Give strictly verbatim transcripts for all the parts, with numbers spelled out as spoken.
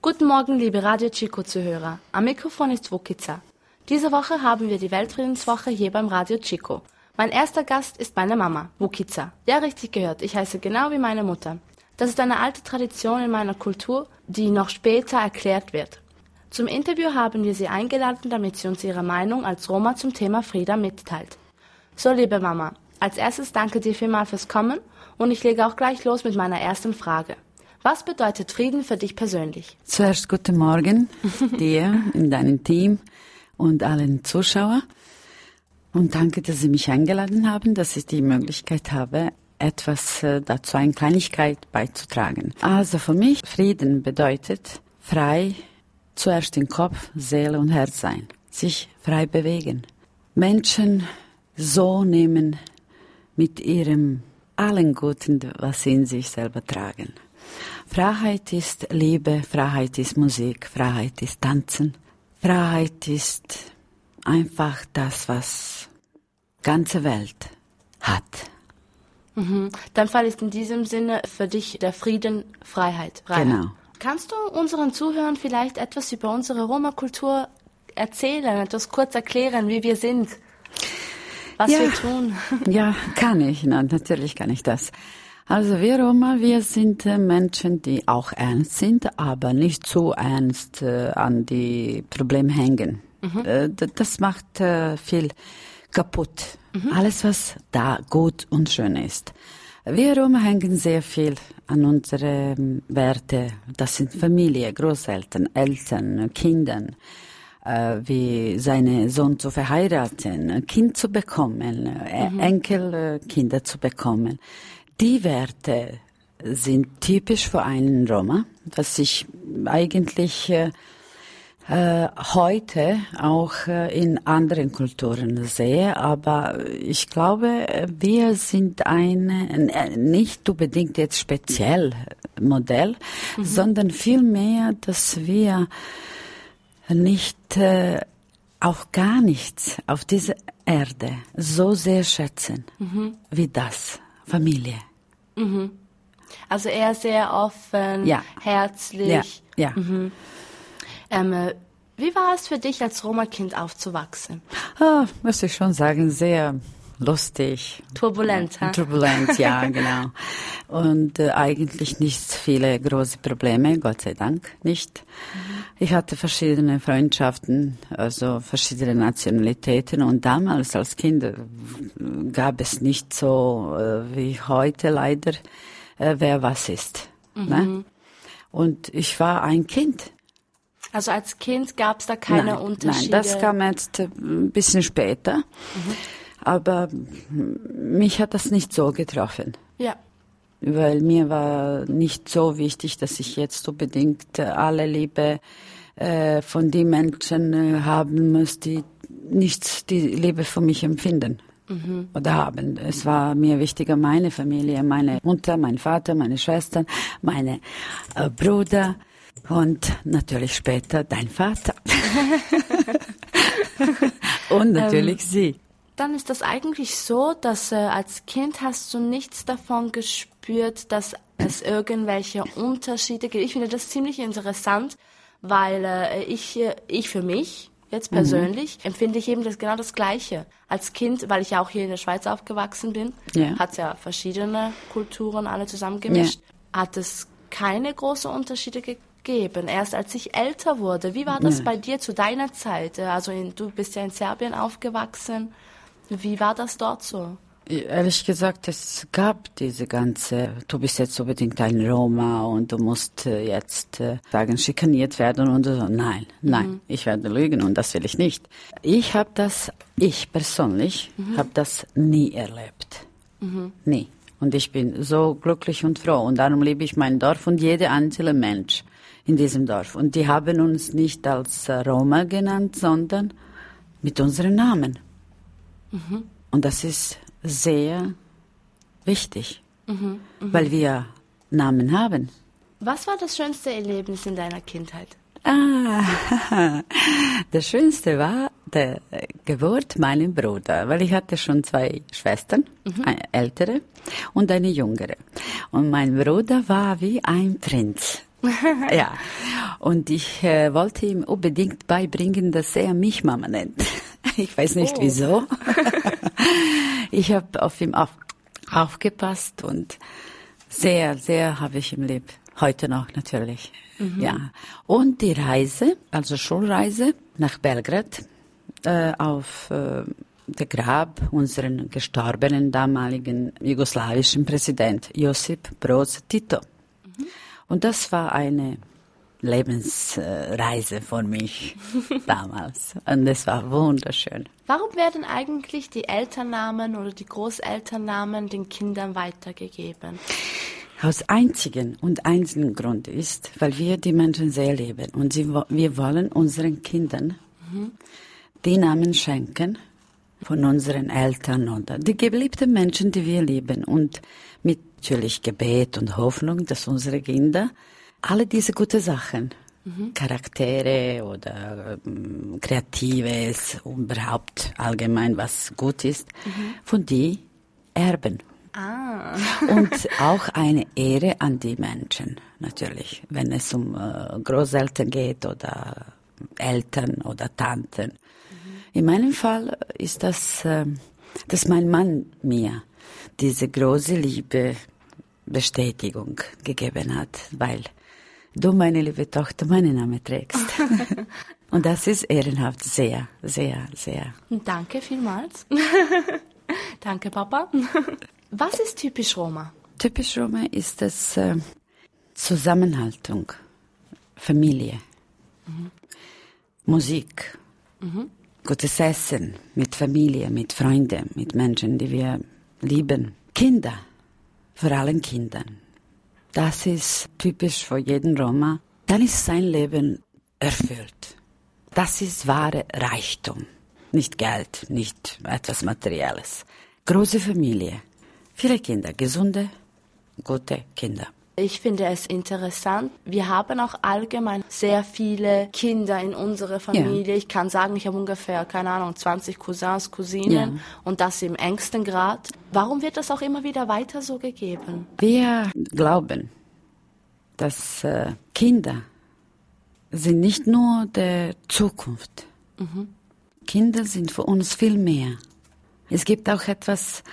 Guten Morgen, liebe Radio Chico-Zuhörer. Am Mikrofon ist Vukica. Diese Woche haben wir die Weltfriedenswoche hier beim Radio Chico. Mein erster Gast ist meine Mama, Vukica. Ja, richtig gehört, ich heiße genau wie meine Mutter. Das ist eine alte Tradition in meiner Kultur, die noch später erklärt wird. Zum Interview haben wir sie eingeladen, damit sie uns ihre Meinung als Roma zum Thema Frieda mitteilt. So, liebe Mama, als erstes danke dir vielmals fürs Kommen und ich lege auch gleich los mit meiner ersten Frage. Was bedeutet Frieden für dich persönlich? Zuerst guten Morgen dir, in deinem Team und allen Zuschauern. Und danke, dass Sie mich eingeladen haben, dass ich die Möglichkeit habe, etwas äh, dazu, eine Kleinigkeit beizutragen. Also für mich, Frieden bedeutet frei, zuerst in Kopf, Seele und Herz sein, sich frei bewegen. Menschen so nehmen mit ihrem allen Guten, was sie in sich selber tragen. Freiheit ist Liebe, Freiheit ist Musik, Freiheit ist Tanzen. Freiheit ist einfach das, was die ganze Welt hat. Mhm. Dein Fall ist in diesem Sinne für dich der Frieden, Freiheit. Freiheit. Genau. Kannst du unseren Zuhörern vielleicht etwas über unsere Roma-Kultur erzählen, etwas kurz erklären, wie wir sind, was ja. wir tun? Ja, kann ich. Na, natürlich kann ich das. Also wir Roma, wir sind äh, Menschen, die auch ernst sind, aber nicht so ernst äh, an die Probleme hängen. Mhm. Äh, d- das macht äh, viel kaputt. Mhm. Alles, was da gut und schön ist. Wir Roma hängen sehr viel an unsere ähm, Werte. Das sind Familie, Großeltern, Eltern, Kindern. Äh, wie seine Sohn zu verheiraten, ein Kind zu bekommen, äh, mhm. Enkelkinder zu bekommen. Die Werte sind typisch für einen Roma, was ich eigentlich äh, äh, heute auch äh, in anderen Kulturen sehe. Aber ich glaube, wir sind ein, äh, nicht unbedingt jetzt speziell Modell, mhm. sondern vielmehr, dass wir nicht, äh, auch gar nichts auf dieser Erde so sehr schätzen mhm. wie das, Familie. Mhm. Also eher sehr offen, ja. herzlich. Ja. ja. Mhm. Ähm, wie war es für dich, als Roma-Kind aufzuwachsen? Oh, muss ich schon sagen, sehr lustig. Turbulent, ha? Turbulent, ja, genau. Und äh, eigentlich nicht viele große Probleme, Gott sei Dank nicht. Mhm. Ich hatte verschiedene Freundschaften, also verschiedene Nationalitäten und damals als Kind gab es nicht so äh, wie heute leider, äh, wer was ist. Mhm. Ne? Und ich war ein Kind. Also als Kind gab es da keine nein, Unterschiede? Nein, das kam jetzt ein bisschen später. Mhm. Aber mich hat das nicht so getroffen. Ja. Weil mir war nicht so wichtig, dass ich jetzt unbedingt alle Liebe äh, von den Menschen äh, haben muss, die nicht die Liebe für mich empfinden mhm. oder haben. Es war mir wichtiger, meine Familie, meine Mutter, mein Vater, meine Schwestern, meine äh, Brüder und natürlich später dein Vater. Und natürlich ähm. sie. Dann ist das eigentlich so, dass äh, als Kind hast du nichts davon gespürt, dass es irgendwelche Unterschiede gibt. Ich finde das ziemlich interessant, weil äh, ich, ich für mich jetzt persönlich mhm. empfinde ich eben das genau das Gleiche. Als Kind, weil ich ja auch hier in der Schweiz aufgewachsen bin, yeah. hat es ja verschiedene Kulturen alle zusammengemischt, yeah. hat es keine großen Unterschiede gegeben. Erst als ich älter wurde. Wie war das yeah. bei dir zu deiner Zeit? Also in, du bist ja in Serbien aufgewachsen. Wie war das dort so? Ehrlich gesagt, es gab diese ganze, du bist jetzt unbedingt ein Roma und du musst jetzt äh, sagen, schikaniert werden und so. Nein, nein, mhm. ich werde lügen und das will ich nicht. Ich habe das, ich persönlich, mhm. habe das nie erlebt. Mhm. Nie. Und ich bin so glücklich und froh und darum liebe ich mein Dorf und jeder einzelne Mensch in diesem Dorf. Und die haben uns nicht als Roma genannt, sondern mit unserem Namen. Mhm. Und das ist sehr wichtig, mhm, mh. weil wir Namen haben. Was war das schönste Erlebnis in deiner Kindheit? Ah, das Schönste war die Geburt meines Bruders, weil ich hatte schon zwei Schwestern, mhm. eine ältere und eine jüngere. Und mein Bruder war wie ein Prinz. Ja, und ich äh, wollte ihm unbedingt beibringen, dass er mich Mama nennt. Ich weiß nicht oh. wieso. Ich habe auf ihn auf, aufgepasst und sehr, sehr habe ich ihm lieb. Heute noch natürlich. Mhm. Ja. Und die Reise, also Schulreise nach Belgrad, äh, auf äh, der Grab unseren gestorbenen damaligen jugoslawischen Präsident Josip Broz Tito. Mhm. Und das war eine Lebensreise für mich damals. Und es war wunderschön. Warum werden eigentlich die Elternnamen oder die Großelternnamen den Kindern weitergegeben? Aus einzigen und einzelnen Grund ist, weil wir die Menschen sehr lieben. Und sie, wir wollen unseren Kindern mhm. die Namen schenken von unseren Eltern oder die geliebten Menschen, die wir lieben. Und mit natürlich Gebet und Hoffnung, dass unsere Kinder alle diese guten Sachen, mhm. Charaktere oder ähm, Kreatives, überhaupt allgemein was gut ist, mhm. von die erben. Ah. Und auch eine Ehre an die Menschen, natürlich, wenn es um äh, Großeltern geht oder Eltern oder Tanten. Mhm. In meinem Fall ist das, äh, dass mein Mann mir diese große Liebe, Bestätigung gegeben hat, weil du, meine liebe Tochter, meinen Namen trägst. Und das ist ehrenhaft, sehr, sehr, sehr. Danke vielmals. Danke, Papa. Was ist typisch Roma? Typisch Roma ist das äh, Zusammenhaltung, Familie, mhm. Musik, mhm. gutes Essen mit Familie, mit Freunden, mit Menschen, die wir lieben. Kinder, vor allem Kindern. Das ist typisch für jeden Roma. Dann ist sein Leben erfüllt. Das ist wahre Reichtum. Nicht Geld, nicht etwas Materielles. Große Familie. Viele Kinder, gesunde, gute Kinder. Ich finde es interessant. Wir haben auch allgemein sehr viele Kinder in unserer Familie. Ja. Ich kann sagen, ich habe ungefähr, keine Ahnung, zwanzig Cousins, Cousinen ja. und das im engsten Grad. Warum wird das auch immer wieder weiter so gegeben? Wir glauben, dass äh, Kinder sind nicht nur der Zukunft. Mhm. Kinder sind für uns viel mehr. Es gibt auch etwas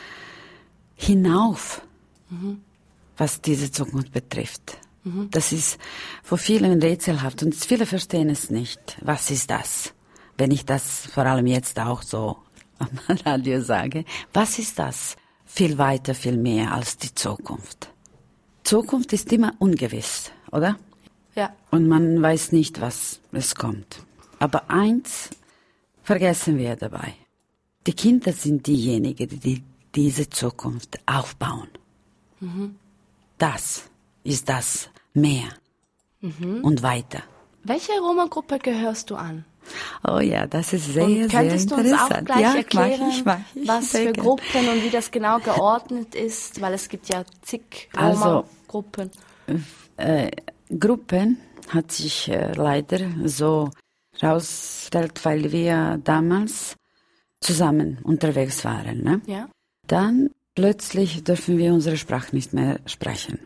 hinauf, mhm. was diese Zukunft betrifft. Mhm. Das ist für viele rätselhaft und viele verstehen es nicht. Was ist das? Wenn ich das vor allem jetzt auch so am Radio sage, was ist das? Viel weiter, viel mehr als die Zukunft. Zukunft ist immer ungewiss, oder? Ja. Und man weiß nicht, was es kommt. Aber eins vergessen wir dabei. Die Kinder sind diejenigen, die diese Zukunft aufbauen. Mhm. Das ist das mehr mhm. und weiter. Welche Roma-Gruppe gehörst du an? Oh ja, das ist sehr, und sehr könntest interessant. Du uns auch gleich ja, erklären, ich mach, ich, ich, was für gern. Gruppen und wie das genau geordnet ist? Weil es gibt ja zig Roma-Gruppen. Also, äh, Gruppen hat sich äh, leider so herausgestellt, weil wir damals zusammen unterwegs waren. Ne? Ja. Dann plötzlich dürfen wir unsere Sprache nicht mehr sprechen.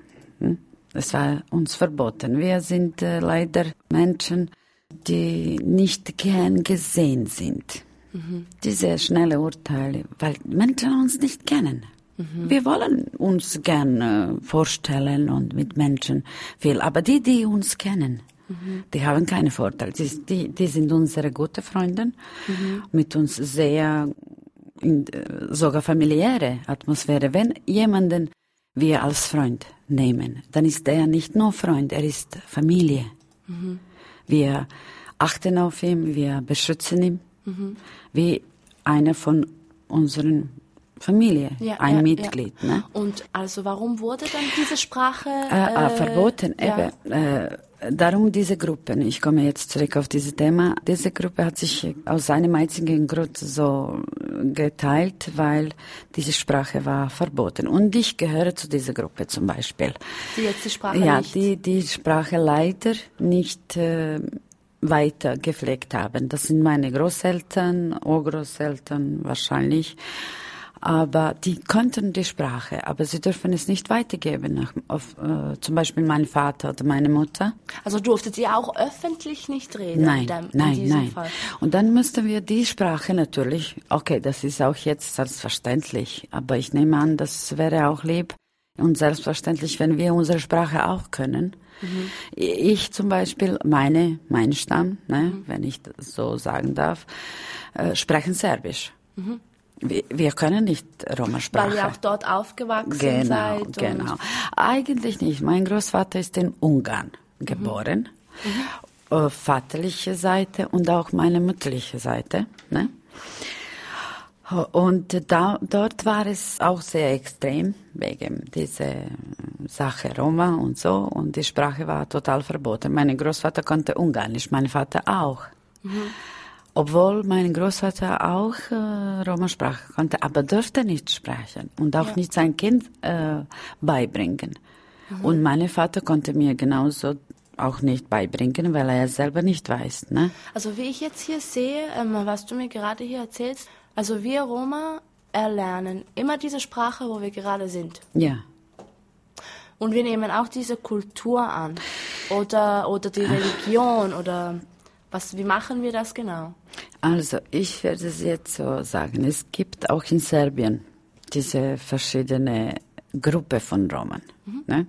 Es war uns verboten. Wir sind äh, leider Menschen, die nicht gern gesehen sind. Mhm. Diese schnelle Urteile, weil Menschen uns nicht kennen. Mhm. Wir wollen uns gerne vorstellen und mit Menschen viel, aber die, die uns kennen, mhm. die haben keine Vorteile. Die, die, die sind unsere guten Freunde, mhm. mit uns sehr in, sogar familiäre Atmosphäre. Wenn jemanden wir als Freund nehmen, dann ist er nicht nur Freund, er ist Familie. Mhm. Wir achten auf ihn, wir beschützen ihn, mhm. wie einer von unseren Familie, ja, ein ja, Mitglied. Ja. Ne? Und also warum wurde dann diese Sprache äh, äh, verboten? Ja. Eben, äh, darum diese Gruppen, ich komme jetzt zurück auf dieses Thema, diese Gruppe hat sich aus einem einzigen Grund so geteilt, weil diese Sprache war verboten. Und ich gehöre zu dieser Gruppe zum Beispiel. Die jetzt die Sprache ja, nicht? die die Sprache leider nicht äh, weiter gepflegt haben. Das sind meine Großeltern, Urgroßeltern wahrscheinlich. Aber die konnten die Sprache, aber sie dürfen es nicht weitergeben, nach, auf, äh, zum Beispiel mein Vater oder meine Mutter. Also durftet ihr auch öffentlich nicht reden? Nein, in dem, in nein, diesem nein. Fall? Und dann müssten wir die Sprache natürlich, okay, das ist auch jetzt selbstverständlich, aber ich nehme an, das wäre auch lieb und selbstverständlich, wenn wir unsere Sprache auch können. Mhm. Ich zum Beispiel, meine, mein Stamm, ne, mhm. wenn ich das so sagen darf, äh, sprechen Serbisch. Mhm. Wir, wir können nicht Roma-Sprache. Weil ihr auch dort aufgewachsen genau, seid? Genau, eigentlich nicht. Mein Großvater ist in Ungarn geboren, mhm. äh, vaterliche Seite und auch meine mütterliche Seite. Ne? Und da, dort war es auch sehr extrem, wegen dieser Sache Roma und so. Und die Sprache war total verboten. Mein Großvater konnte Ungarisch, mein Vater auch. Mhm. Obwohl mein Großvater auch äh, Roma-Sprache konnte, aber durfte nicht sprechen und auch ja. nicht sein Kind äh, beibringen. Mhm. Und mein Vater konnte mir genauso auch nicht beibringen, weil er selber nicht weiß. Ne? Also wie ich jetzt hier sehe, ähm, was du mir gerade hier erzählst, also wir Roma erlernen immer diese Sprache, wo wir gerade sind. Ja. Und wir nehmen auch diese Kultur an oder, oder die Religion oder... Was, wie machen wir das genau? Also, ich werde es jetzt so sagen. Es gibt auch in Serbien diese verschiedene Gruppe von Romen. Mhm. Ne?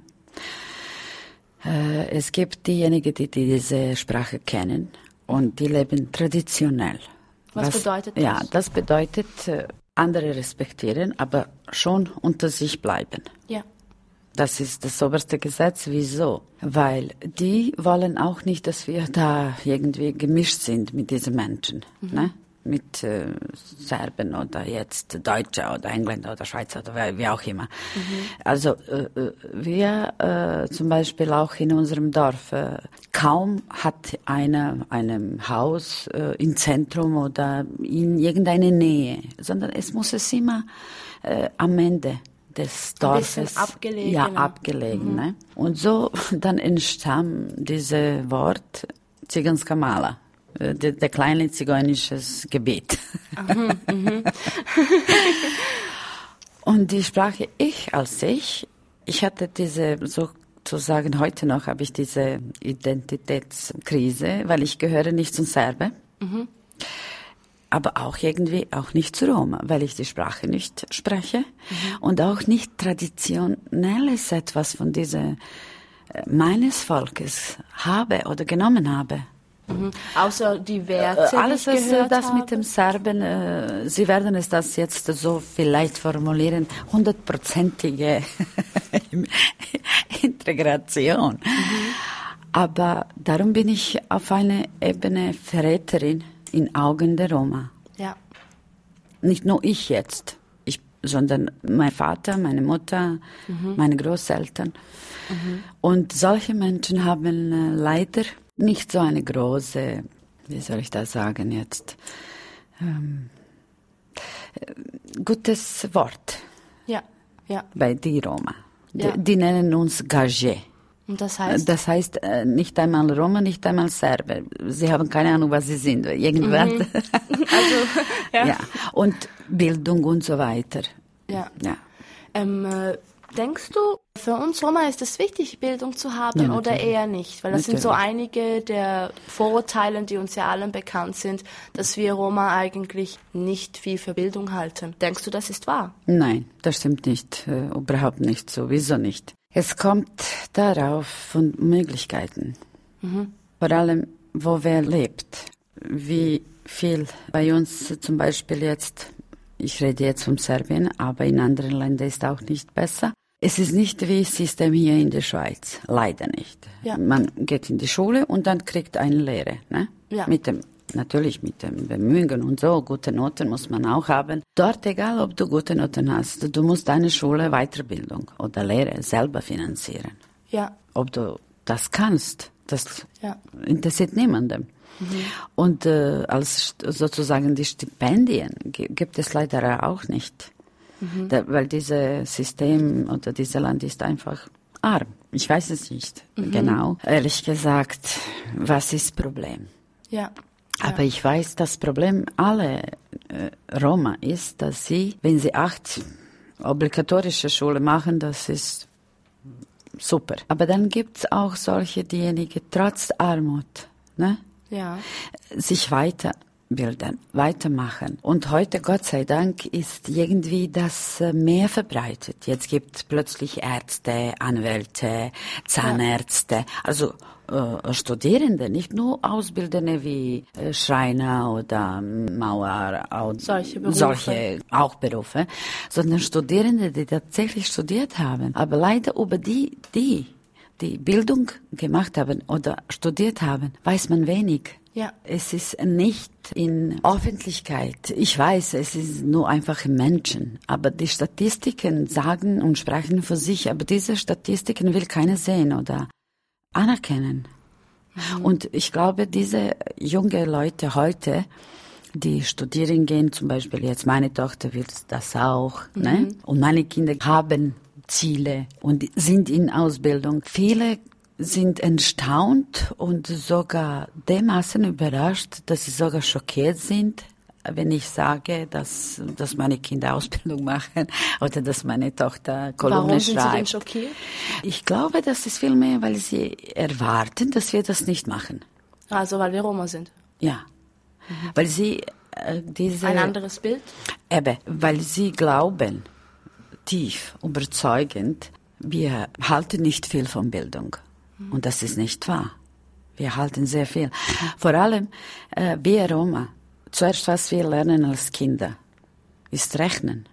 Äh, es gibt diejenigen, die diese Sprache kennen und die leben traditionell. Was, Was bedeutet das? Ja, das bedeutet, äh, andere respektieren, aber schon unter sich bleiben. Ja. Das ist das oberste Gesetz. Wieso? Weil die wollen auch nicht, dass wir da irgendwie gemischt sind mit diesen Menschen. Mhm. Ne? Mit äh, Serben oder jetzt Deutsche oder Engländer oder Schweizer oder wie, wie auch immer. Mhm. Also äh, wir äh, zum Beispiel auch in unserem Dorf, äh, kaum hat einer ein Haus äh, im Zentrum oder in irgendeiner Nähe, sondern es muss es immer äh, am Ende des Dorfes. Ein bisschen abgelegen. Ja, abgelegen. Mhm. Ne? Und so dann entstammt dieses Wort Ziganska Mala, der, der kleine zigeunisches Gebet. Mhm, mhm. Und die Sprache ich als ich, ich hatte diese, sozusagen heute noch habe ich diese Identitätskrise, weil ich gehöre nicht zum Serbe. Mhm. Aber auch irgendwie auch nicht zu Roma, weil ich die Sprache nicht spreche mhm. und auch nicht traditionelles etwas von dieser äh, meines Volkes habe oder genommen habe. Mhm. Außer die Werte, äh, alles, die ich gehört das habe. mit dem Serben, äh, Sie werden es das jetzt so vielleicht formulieren, hundertprozentige Integration. Mhm. Aber darum bin ich auf einer Ebene Verräterin in Augen der Roma. Ja. Nicht nur ich jetzt, ich, sondern mein Vater, meine Mutter, mhm. meine Großeltern. Mhm. Und solche Menschen haben äh, leider nicht so eine große, wie soll ich das sagen jetzt, ähm, äh, gutes Wort. Ja, ja. Bei die Roma. Ja. Die, die nennen uns Gage. Und das heißt? Das heißt äh, nicht einmal Roma, nicht einmal Serbe. Sie haben keine Ahnung, was sie sind. Irgendwann. Mhm. Also, ja. ja. Und Bildung und so weiter. Ja. ja. Ähm, äh, denkst du, für uns Roma ist es wichtig, Bildung zu haben ja, oder eher nicht? Weil das natürlich. Sind so einige der Vorurteile, die uns ja allen bekannt sind, dass wir Roma eigentlich nicht viel für Bildung halten. Denkst du, das ist wahr? Nein, das stimmt nicht. Äh, überhaupt nicht. Sowieso nicht. Es kommt darauf von Möglichkeiten. Mhm. Vor allem, wo wer lebt. Wie viel bei uns zum Beispiel jetzt, ich rede jetzt von Serbien, aber in anderen Ländern ist auch nicht besser. Es ist nicht wie das System hier in der Schweiz. Leider nicht. Ja. Man geht in die Schule und dann kriegt eine Lehre. Ne? Ja. Mit dem Natürlich mit dem Bemühen und so, gute Noten muss man auch haben. Dort, egal ob du gute Noten hast, du musst deine Schule, Weiterbildung oder Lehre selber finanzieren. Ja. Ob du das kannst, das ja. interessiert niemandem. Mhm. Und äh, als sozusagen die Stipendien gibt es leider auch nicht. Mhm. Da, weil dieses System oder dieses Land ist einfach arm. Ich weiß es nicht mhm. genau. Ehrlich gesagt, was ist das Problem? Ja. Aber ja. ich weiß, das Problem alle äh, Roma ist, dass sie, wenn sie acht obligatorische Schule machen, das ist super. Aber dann gibt's auch solche, diejenigen trotz Armut, ne? Ja. sich weiterbilden, weitermachen. Und heute, Gott sei Dank, ist irgendwie das mehr verbreitet. Jetzt gibt es plötzlich Ärzte, Anwälte, Zahnärzte, ja. also äh, Studierende, nicht nur Ausbildende wie äh, Schreiner oder Mauer, auch, solche Berufe. solche auch Berufe, sondern Studierende, die tatsächlich studiert haben. Aber leider über die, die die Bildung gemacht haben oder studiert haben, weiß man wenig. Ja. Es ist nicht in Öffentlichkeit. Ich weiß, es ist nur einfache Menschen. Aber die Statistiken sagen und sprechen für sich. Aber diese Statistiken will keiner sehen oder anerkennen. Mhm. Und ich glaube, diese jungen Leute heute, die studieren gehen, zum Beispiel jetzt meine Tochter will das auch, mhm. ne? Und meine Kinder haben Ziele und sind in Ausbildung. Viele sind erstaunt und sogar dermaßen überrascht, dass sie sogar schockiert sind, wenn ich sage, dass, dass meine Kinder Ausbildung machen oder dass meine Tochter Kolumne schreibt. Warum sind Sie denn schockiert? Ich glaube, das ist vielmehr, weil sie erwarten, dass wir das nicht machen. Also weil wir Roma sind? Ja, mhm. weil sie äh, diese... Ein anderes Bild? Eben, weil sie glauben, tief, überzeugend, wir halten nicht viel von Bildung. Mhm. Und das ist nicht wahr. Wir halten sehr viel. Vor allem, äh, wir Roma, zuerst was wir lernen als Kinder, ist Rechnen.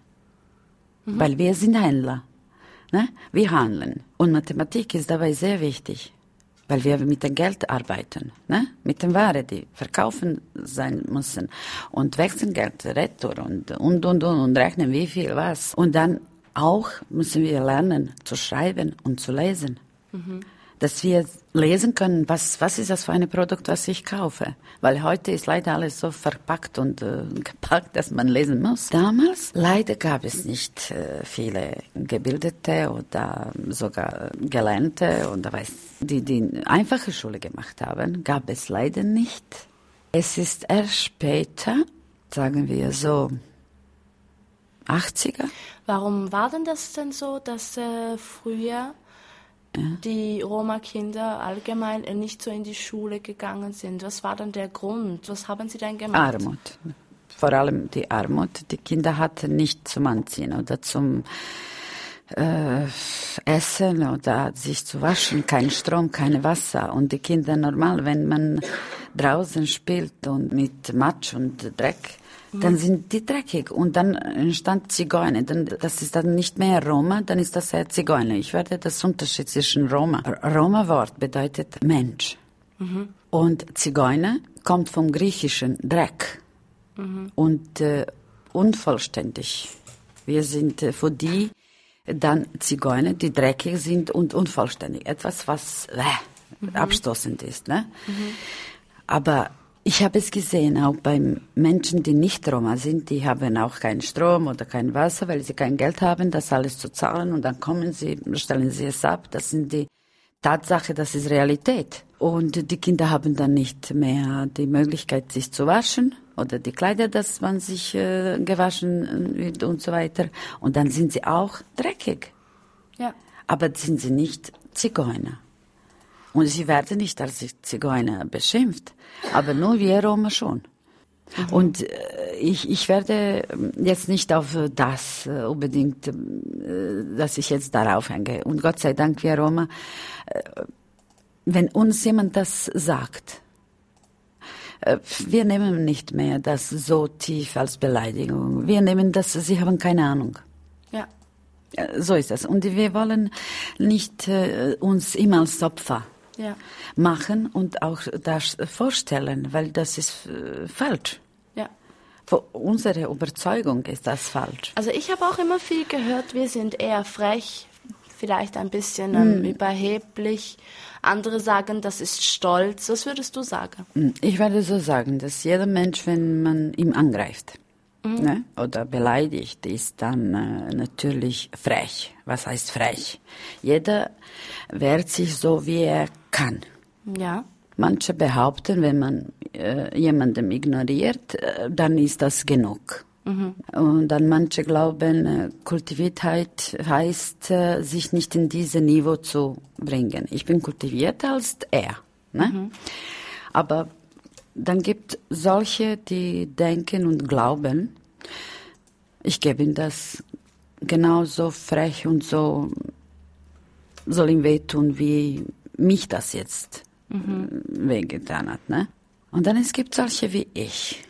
Mhm. Weil wir sind Händler. Ne? Wir handeln. Und Mathematik ist dabei sehr wichtig. Weil wir mit dem Geld arbeiten, ne? Mit den Waren, die verkaufen sein müssen. Und wechseln Geld, Retour und, und, und, und, und rechnen wie viel was. Und dann auch müssen wir lernen zu schreiben und zu lesen. Mhm. Dass wir lesen können, was, was ist das für ein Produkt, was ich kaufe. Weil heute ist leider alles so verpackt und äh, gepackt, dass man lesen muss. Damals leider gab es nicht äh, viele Gebildete oder sogar Gelernte und weiß, die die einfache Schule gemacht haben, gab es leider nicht. Es ist erst später, sagen wir so, achtziger. Warum war denn das denn so, dass äh, früher ja. die Roma-Kinder allgemein nicht so in die Schule gegangen sind? Was war dann der Grund? Was haben sie denn gemacht? Armut. Vor allem die Armut. Die Kinder hatten nicht zum Anziehen oder zum äh, Essen oder sich zu waschen, kein Strom, kein Wasser. Und die Kinder normal, wenn man draußen spielt und mit Matsch und Dreck, dann sind die dreckig und dann entstand Zigeuner. Dann, das ist dann nicht mehr Roma, dann ist das eher Zigeuner. Ich werde das Unterschied zwischen Roma. Roma-Wort bedeutet Mensch. Mhm. Und Zigeuner kommt vom griechischen Dreck mhm. und äh, unvollständig. Wir sind äh, für die dann Zigeuner, die dreckig sind und unvollständig. Etwas, was äh, mhm. abstoßend ist. Ne? Mhm. Aber ich habe es gesehen, auch bei Menschen, die nicht Roma sind, die haben auch keinen Strom oder kein Wasser, weil sie kein Geld haben, das alles zu zahlen und dann kommen sie, stellen sie es ab. Das sind die Tatsache, das ist Realität. Und die Kinder haben dann nicht mehr die Möglichkeit, sich zu waschen oder die Kleider, dass man sich äh, gewaschen wird und so weiter. Und dann sind sie auch dreckig. Ja. Aber sind sie nicht Zigeuner. Und sie werden nicht als Zigeuner beschimpft, aber nur wir Roma schon. Mhm. Und äh, ich, ich werde jetzt nicht auf das äh, unbedingt, äh, dass ich jetzt darauf hänge. Und Gott sei Dank, wir Roma, äh, wenn uns jemand das sagt, äh, wir nehmen nicht mehr das so tief als Beleidigung. Wir nehmen das, sie haben keine Ahnung. Ja. So ist das. Und wir wollen nicht äh, uns immer als Opfer ja. machen und auch das vorstellen, weil das ist äh, falsch. Ja. Für unsere Überzeugung ist das falsch. Also ich habe auch immer viel gehört, wir sind eher frech, vielleicht ein bisschen ähm, hm. überheblich. Andere sagen, das ist Stolz. Was würdest du sagen? Ich würde so sagen, dass jeder Mensch, wenn man ihn angreift, Mhm. Ne? oder beleidigt, ist dann äh, natürlich frech. Was heißt frech? Jeder wehrt sich so, wie er kann. Ja. Manche behaupten, wenn man äh, jemandem ignoriert, äh, dann ist das genug. Mhm. Und dann manche glauben, äh, Kultiviertheit heißt, äh, sich nicht in dieses Niveau zu bringen. Ich bin kultivierter als er. Ne? Mhm. Aber dann gibt solche, die denken und glauben, ich gebe ihm das genauso frech und so, soll ihm wehtun, wie mich das jetzt mhm. wehgetan hat. Ne? Und dann es gibt solche wie ich.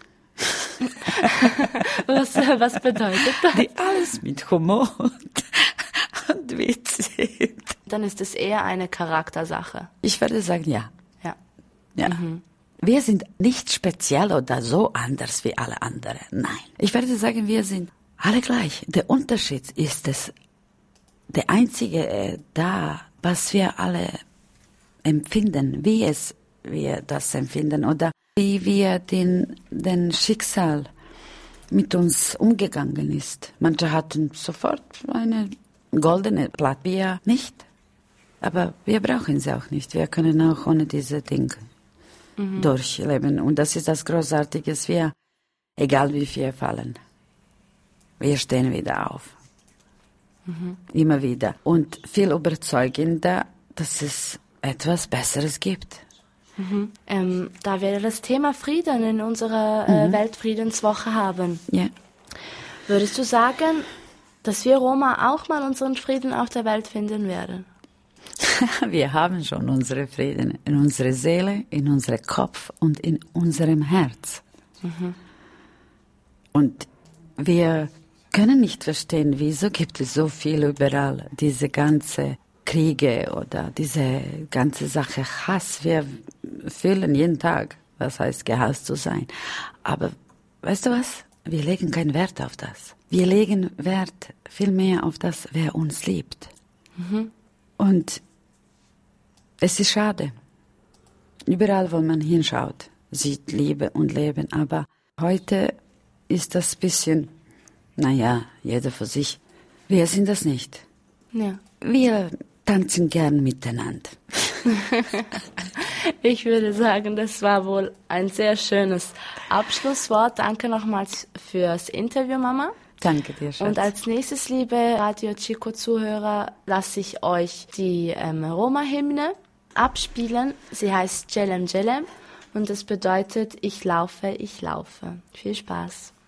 was, was bedeutet das? Die alles mit Humor und, und Witz sehen. Dann ist es eher eine Charaktersache. Ich würde sagen, ja. Ja. ja. Mhm. Wir sind nicht speziell oder so anders wie alle anderen. Nein. Ich würde sagen, wir sind alle gleich. Der Unterschied ist es, der einzige äh, da, was wir alle empfinden, wie es wir das empfinden oder wie wir den, den Schicksal mit uns umgegangen ist. Manche hatten sofort eine goldene Platte, wir nicht. Aber wir brauchen sie auch nicht. Wir können auch ohne diese Dinge mhm. durchleben. Und das ist das Großartige, wir, egal wie wir fallen, wir stehen wieder auf. Mhm. Immer wieder. Und viel überzeugender, dass es etwas Besseres gibt. Mhm. Ähm, da wir das Thema Frieden in unserer äh, mhm. Weltfriedenswoche haben, ja. würdest du sagen, dass wir Roma auch mal unseren Frieden auf der Welt finden werden? Wir haben schon unseren Frieden in unserer Seele, in unserem Kopf und in unserem Herz. Mhm. Und wir können nicht verstehen, wieso gibt es so viel überall, diese ganze Kriege oder diese ganze Sache Hass. Wir fühlen jeden Tag, was heißt gehasst zu sein. Aber weißt du was? Wir legen keinen Wert auf das. Wir legen Wert viel mehr auf das, wer uns liebt. Mhm. Und es ist schade. Überall, wo man hinschaut, sieht Liebe und Leben. Aber heute ist das ein bisschen, naja, jeder für sich. Wir sind das nicht. Ja. Wir tanzen gern miteinander. Ich würde sagen, das war wohl ein sehr schönes Abschlusswort. Danke nochmals fürs Interview, Mama. Danke dir, Schatz. Und als nächstes, liebe Radio Chico-Zuhörer, lasse ich euch die ähm, Roma-Hymne abspielen. Sie heißt Jelem Jelem und das bedeutet, ich laufe, ich laufe. Viel Spaß.